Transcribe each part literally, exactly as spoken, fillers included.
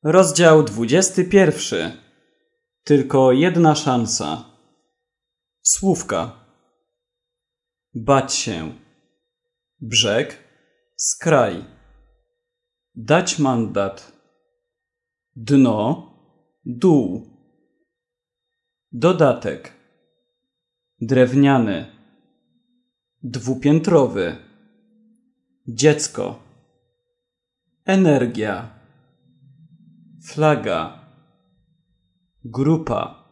Rozdział dwudziesty pierwszy. Tylko jedna szansa. Słówka. Bać się. Brzeg. Skraj. Dać mandat. Dno. Dół. Dodatek. Drewniany. Dwupiętrowy. Dziecko. Energia. Flaga. Grupa.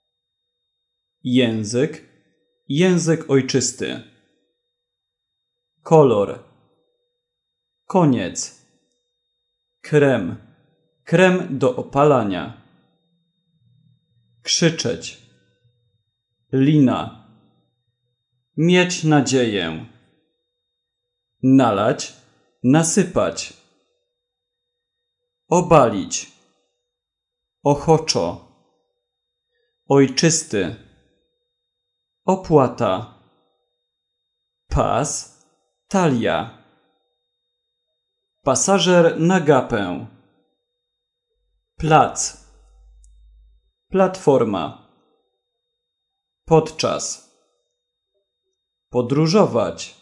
Język. Język ojczysty. Kolor. Koniec. Krem. Krem do opalania. Krzyczeć. Lina. Mieć nadzieję. Nalać. Nasypać. Obalić. Ochoczo. Ojczysty. Opłata. Pas. Talia. Pasażer na gapę. Plac. Platforma. Podczas. Podróżować.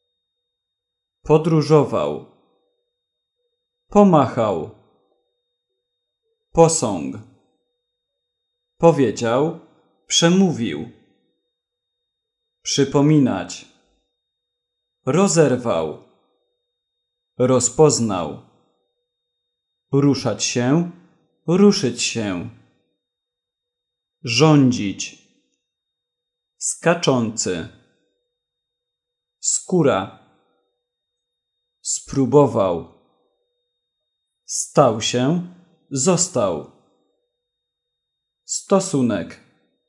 Podróżował. Pomachał. Posąg. Powiedział. Przemówił. Przypominać. Rozerwał. Rozpoznał. Ruszać się. Ruszyć się. Rządzić. Skaczący. Skóra. Spróbował. Stał się. Został. Stosunek.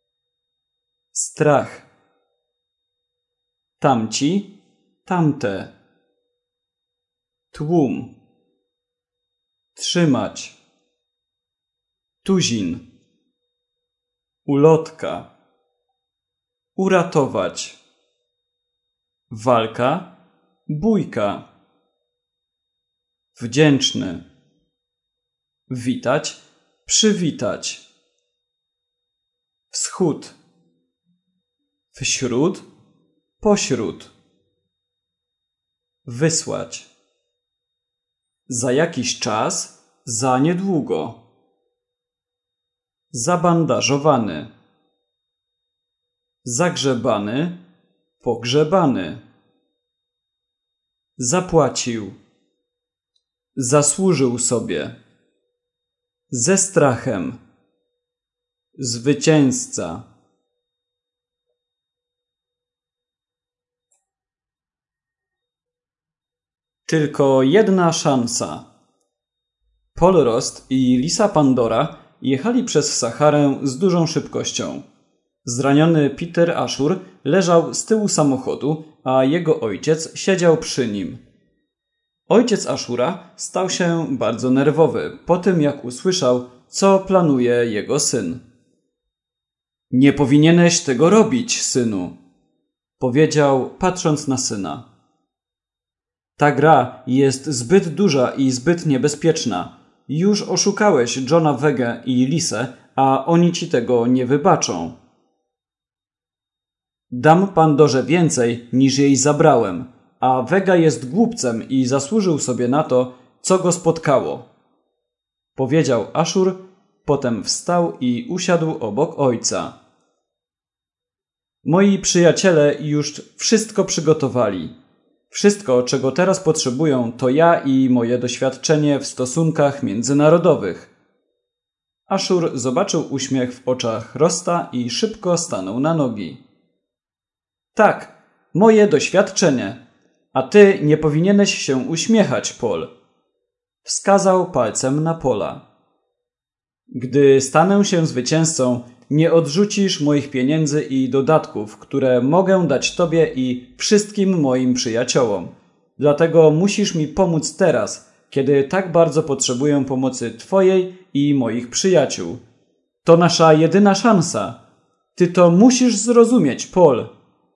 Strach. Tamci. Tamte. Tłum. Trzymać. Tuzin. Ulotka. Uratować. Walka. Bójka. Wdzięczny. Witać. Przywitać. Wschód. Wśród. Pośród. Wysłać. Za jakiś czas. Za niedługo. Zabandażowany. Zagrzebany. Pogrzebany. Zapłacił. Zasłużył sobie. Ze strachem. Zwycięzca. Tylko jedna szansa. Polrost i Lisa Pandora jechali przez Saharę z dużą szybkością. Zraniony Peter Ashur leżał z tyłu samochodu, a jego ojciec siedział przy nim. Ojciec Ashura stał się bardzo nerwowy po tym, jak usłyszał, co planuje jego syn. Nie powinieneś tego robić, synu, powiedział, patrząc na syna. Ta gra jest zbyt duża i zbyt niebezpieczna. Już oszukałeś Johna Vegę i Lisę, a oni ci tego nie wybaczą. Dam Pandorze więcej, niż jej zabrałem, a Vega jest głupcem i zasłużył sobie na to, co go spotkało. Powiedział Ashur, potem wstał i usiadł obok ojca. Moi przyjaciele już wszystko przygotowali. Wszystko, czego teraz potrzebują, to ja i moje doświadczenie w stosunkach międzynarodowych. Ashur zobaczył uśmiech w oczach Rosta i szybko stanął na nogi. Tak, moje doświadczenie. A ty nie powinieneś się uśmiechać, Pol. Wskazał palcem na Pola. Gdy stanę się zwycięzcą, nie odrzucisz moich pieniędzy i dodatków, które mogę dać tobie i wszystkim moim przyjaciołom. Dlatego musisz mi pomóc teraz, kiedy tak bardzo potrzebuję pomocy twojej i moich przyjaciół. To nasza jedyna szansa. Ty to musisz zrozumieć, Pol.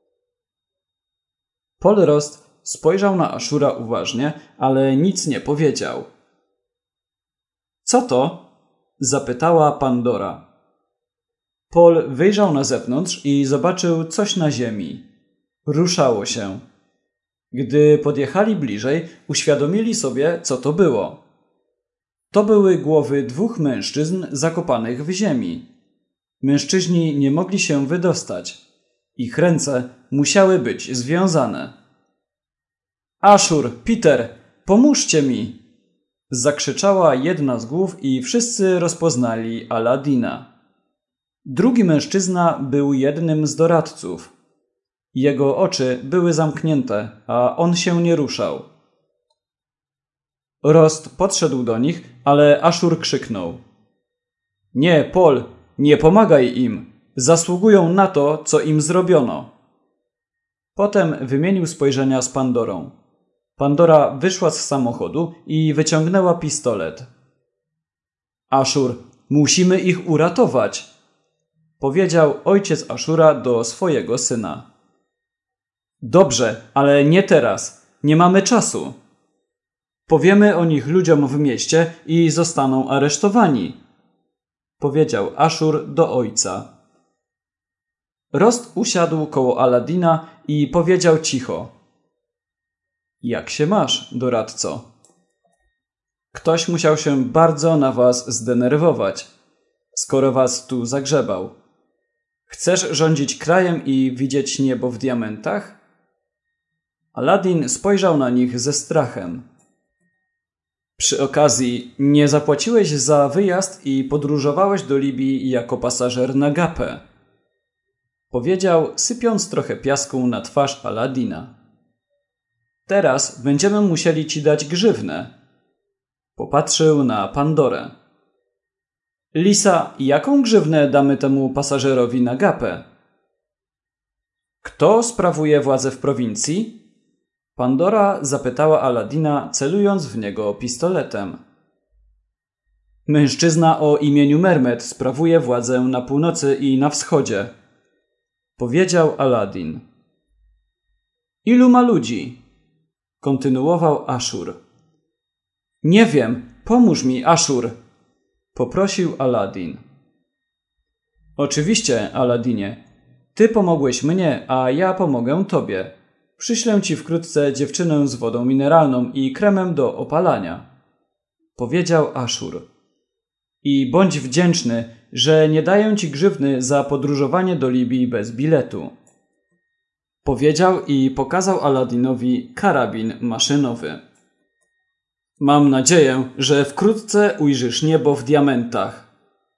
Polrost spojrzał na Ashura uważnie, ale nic nie powiedział. Co to? Zapytała Pandora. Paul wyjrzał na zewnątrz i zobaczył coś na ziemi. Ruszało się. Gdy podjechali bliżej, uświadomili sobie, co to było. To były głowy dwóch mężczyzn zakopanych w ziemi. Mężczyźni nie mogli się wydostać. Ich ręce musiały być związane. Ashur, Peter, pomóżcie mi! Zakrzyczała jedna z głów i wszyscy rozpoznali Aladina. Drugi mężczyzna był jednym z doradców. Jego oczy były zamknięte, a on się nie ruszał. Rost podszedł do nich, ale Ashur krzyknął. Nie, Paul, nie pomagaj im. Zasługują na to, co im zrobiono. Potem wymienił spojrzenia z Pandorą. Pandora wyszła z samochodu i wyciągnęła pistolet. Ashur, musimy ich uratować, powiedział ojciec Ashura do swojego syna. Dobrze, ale nie teraz. Nie mamy czasu. Powiemy o nich ludziom w mieście i zostaną aresztowani, powiedział Ashur do ojca. Rost usiadł koło Aladina i powiedział cicho. Jak się masz, doradco? Ktoś musiał się bardzo na was zdenerwować, skoro was tu zagrzebał. Chcesz rządzić krajem i widzieć niebo w diamentach? Aladin spojrzał na nich ze strachem. Przy okazji, nie zapłaciłeś za wyjazd i podróżowałeś do Libii jako pasażer na gapę, powiedział, sypiąc trochę piasku na twarz Aladina. Teraz będziemy musieli ci dać grzywnę. Popatrzył na Pandorę. Lisa, jaką grzywnę damy temu pasażerowi na gapę? Kto sprawuje władzę w prowincji? Pandora zapytała Aladina, celując w niego pistoletem. Mężczyzna o imieniu Mermet sprawuje władzę na północy i na wschodzie, powiedział Aladin. Ilu ma ludzi? Kontynuował Ashur. Nie wiem, pomóż mi, Ashur, poprosił Aladin. Oczywiście, Aladinie. Ty pomogłeś mnie, a ja pomogę tobie. Przyślę ci wkrótce dziewczynę z wodą mineralną i kremem do opalania, powiedział Ashur. I bądź wdzięczny, że nie daję ci grzywny za podróżowanie do Libii bez biletu, powiedział i pokazał Aladinowi karabin maszynowy. Mam nadzieję, że wkrótce ujrzysz niebo w diamentach.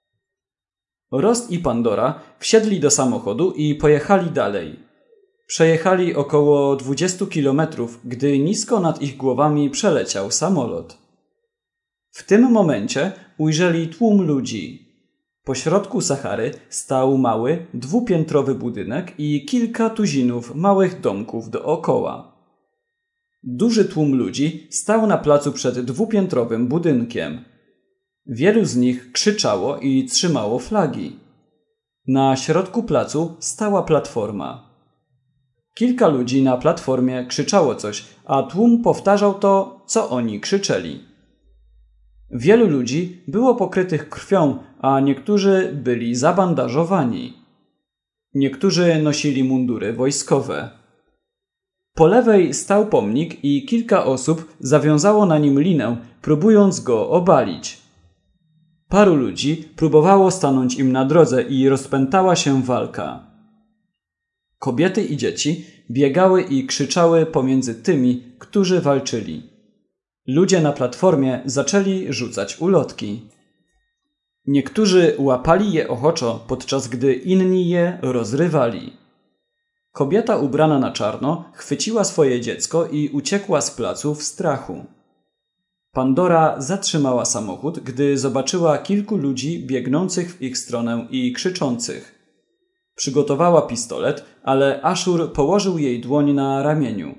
Rost i Pandora wsiedli do samochodu i pojechali dalej. Przejechali około dwudziestu kilometrów, gdy nisko nad ich głowami przeleciał samolot. W tym momencie ujrzeli tłum ludzi. Pośrodku Sahary stał mały, dwupiętrowy budynek i kilka tuzinów małych domków dookoła. Duży tłum ludzi stał na placu przed dwupiętrowym budynkiem. Wielu z nich krzyczało i trzymało flagi. Na środku placu stała platforma. Kilka ludzi na platformie krzyczało coś, a tłum powtarzał to, co oni krzyczeli. Wielu ludzi było pokrytych krwią, a niektórzy byli zabandażowani. Niektórzy nosili mundury wojskowe. Po lewej stał pomnik i kilka osób zawiązało na nim linę, próbując go obalić. Paru ludzi próbowało stanąć im na drodze i rozpętała się walka. Kobiety i dzieci biegały i krzyczały pomiędzy tymi, którzy walczyli. Ludzie na platformie zaczęli rzucać ulotki. Niektórzy łapali je ochoczo, podczas gdy inni je rozrywali. Kobieta ubrana na czarno chwyciła swoje dziecko i uciekła z placu w strachu. Pandora zatrzymała samochód, gdy zobaczyła kilku ludzi biegnących w ich stronę i krzyczących. Przygotowała pistolet, ale Ashur położył jej dłoń na ramieniu.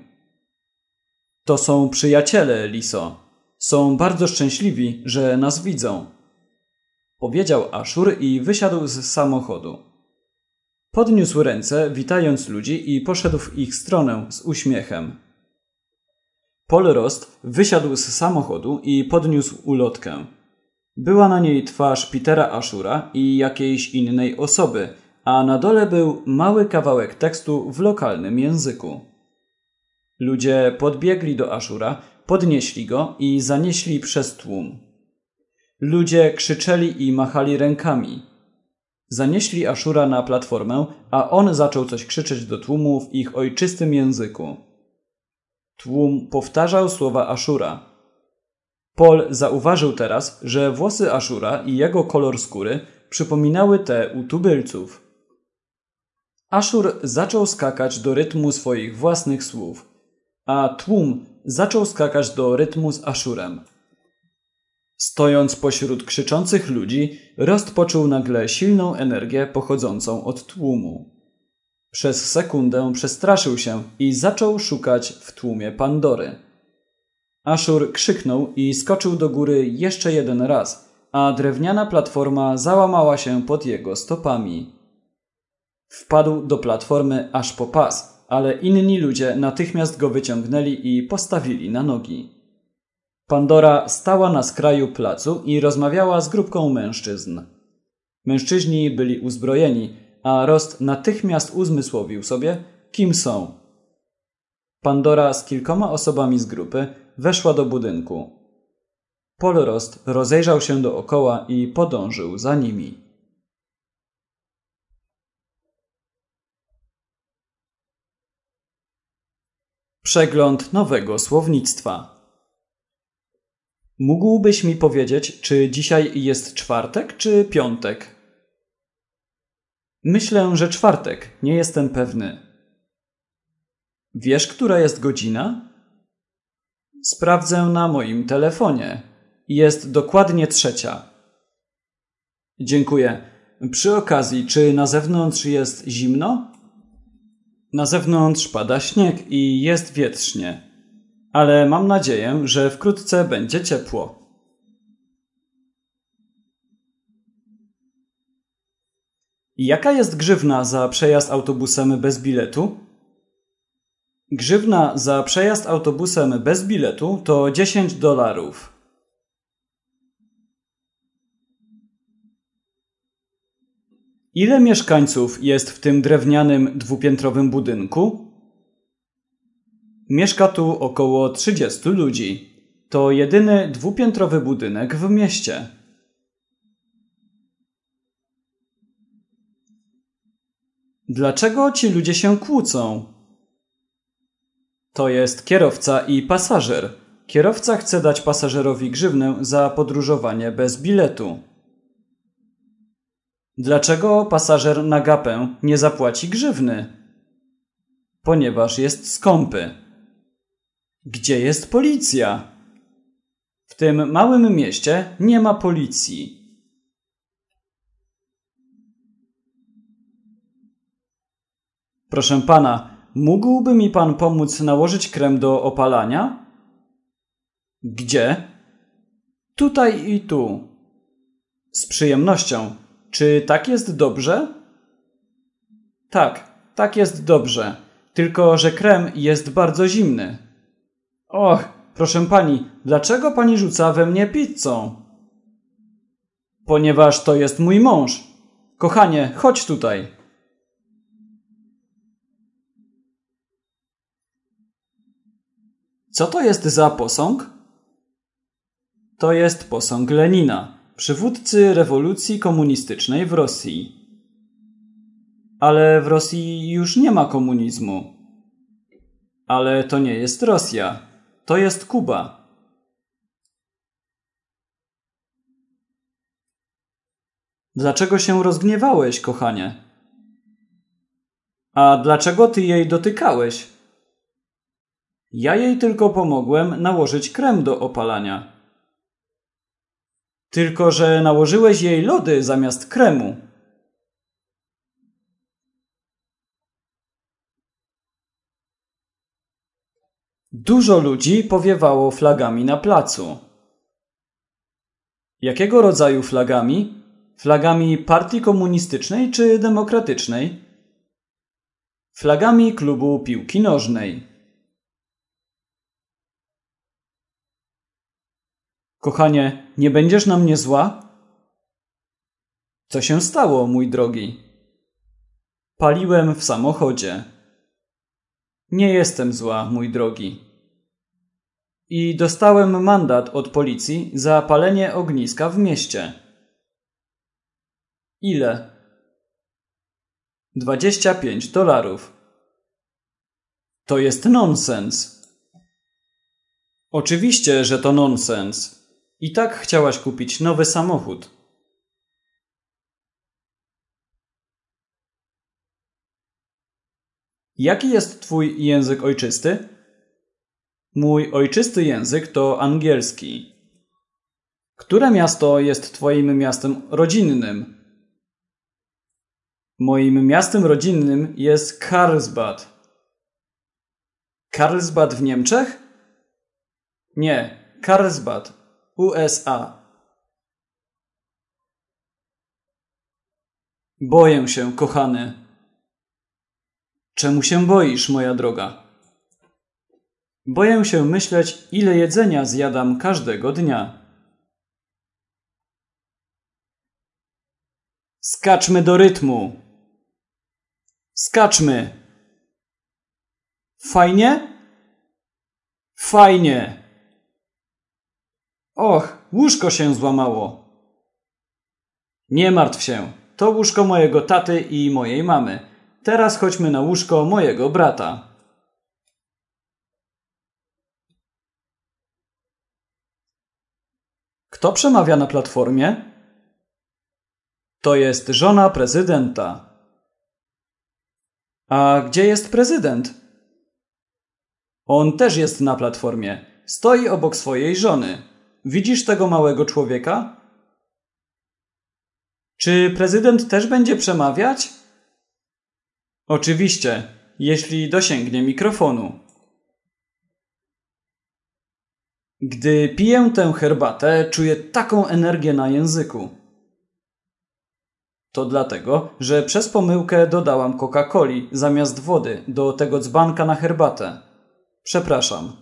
To są przyjaciele, Liso. Są bardzo szczęśliwi, że nas widzą, powiedział Ashur i wysiadł z samochodu. Podniósł ręce, witając ludzi i poszedł w ich stronę z uśmiechem. Paul Rost wysiadł z samochodu i podniósł ulotkę. Była na niej twarz Petera Ashura i jakiejś innej osoby, a na dole był mały kawałek tekstu w lokalnym języku. Ludzie podbiegli do Ashura, podnieśli go i zanieśli przez tłum. Ludzie krzyczeli i machali rękami. Zanieśli Ashura na platformę, a on zaczął coś krzyczeć do tłumu w ich ojczystym języku. Tłum powtarzał słowa Ashura. Paul zauważył teraz, że włosy Ashura i jego kolor skóry przypominały te u tubylców. Ashur zaczął skakać do rytmu swoich własnych słów, a tłum zaczął skakać do rytmu z Ashurem. Stojąc pośród krzyczących ludzi, Rost poczuł nagle silną energię pochodzącą od tłumu. Przez sekundę przestraszył się i zaczął szukać w tłumie Pandory. Ashur krzyknął i skoczył do góry jeszcze jeden raz, a drewniana platforma załamała się pod jego stopami. Wpadł do platformy aż po pas, ale inni ludzie natychmiast go wyciągnęli i postawili na nogi. Pandora stała na skraju placu i rozmawiała z grupką mężczyzn. Mężczyźni byli uzbrojeni, a Rost natychmiast uzmysłowił sobie, kim są. Pandora z kilkoma osobami z grupy weszła do budynku. Paul Rost rozejrzał się dookoła i podążył za nimi. Przegląd nowego słownictwa. Mógłbyś mi powiedzieć, czy dzisiaj jest czwartek, czy piątek? Myślę, że czwartek. Nie jestem pewny. Wiesz, która jest godzina? Sprawdzę na moim telefonie. Jest dokładnie trzecia. Dziękuję. Przy okazji, czy na zewnątrz jest zimno? Na zewnątrz pada śnieg i jest wietrznie. Ale mam nadzieję, że wkrótce będzie ciepło. Jaka jest grzywna za przejazd autobusem bez biletu? Grzywna za przejazd autobusem bez biletu to dziesięć dolarów. Ile mieszkańców jest w tym drewnianym dwupiętrowym budynku? Mieszka tu około trzydziestu ludzi. To jedyny dwupiętrowy budynek w mieście. Dlaczego ci ludzie się kłócą? To jest kierowca i pasażer. Kierowca chce dać pasażerowi grzywnę za podróżowanie bez biletu. Dlaczego pasażer na gapę nie zapłaci grzywny? Ponieważ jest skąpy. Gdzie jest policja? W tym małym mieście nie ma policji. Proszę pana, mógłby mi pan pomóc nałożyć krem do opalania? Gdzie? Tutaj i tu. Z przyjemnością. Czy tak jest dobrze? Tak, tak jest dobrze. Tylko że krem jest bardzo zimny. Och, proszę pani, dlaczego pani rzuca we mnie pizzą? Ponieważ to jest mój mąż. Kochanie, chodź tutaj. Co to jest za posąg? To jest posąg Lenina, przywódcy rewolucji komunistycznej w Rosji. Ale w Rosji już nie ma komunizmu. Ale to nie jest Rosja. To jest Kuba. Dlaczego się rozgniewałeś, kochanie? A dlaczego ty jej dotykałeś? Ja jej tylko pomogłem nałożyć krem do opalania. Tylko że nałożyłeś jej lody zamiast kremu. Dużo ludzi powiewało flagami na placu. Jakiego rodzaju flagami? Flagami partii komunistycznej czy demokratycznej? Flagami klubu piłki nożnej. Kochanie, nie będziesz na mnie zła? Co się stało, mój drogi? Paliłem w samochodzie. Nie jestem zła, mój drogi. I dostałem mandat od policji za palenie ogniska w mieście. Ile? Dwadzieścia pięć dolarów. To jest nonsens. Oczywiście, że to nonsens. I tak chciałaś kupić nowy samochód. Jaki jest twój język ojczysty? Mój ojczysty język to angielski. Które miasto jest twoim miastem rodzinnym? Moim miastem rodzinnym jest Karlsbad. Karlsbad w Niemczech? Nie, Karlsbad, U S A. Boję się, kochany. Czemu się boisz, moja droga? Boję się myśleć, ile jedzenia zjadam każdego dnia. Skaczmy do rytmu. Skaczmy. Fajnie? Fajnie. Och, łóżko się złamało. Nie martw się, to łóżko mojego taty i mojej mamy. Teraz chodźmy na łóżko mojego brata. Kto przemawia na platformie? To jest żona prezydenta. A gdzie jest prezydent? On też jest na platformie. Stoi obok swojej żony. Widzisz tego małego człowieka? Czy prezydent też będzie przemawiać? Oczywiście, jeśli dosięgnie mikrofonu. Gdy piję tę herbatę, czuję taką energię na języku. To dlatego, że przez pomyłkę dodałam Coca-Coli zamiast wody do tego dzbanka na herbatę. Przepraszam.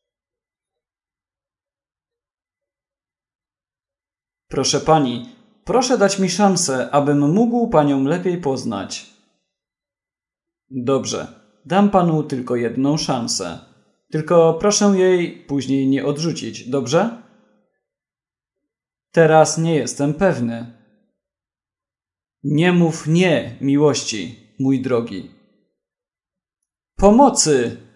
Proszę pani, proszę dać mi szansę, abym mógł panią lepiej poznać. Dobrze, dam panu tylko jedną szansę. Tylko proszę jej później nie odrzucić, dobrze? Teraz nie jestem pewny. Nie mów nie, miłości, mój drogi. Pomocy!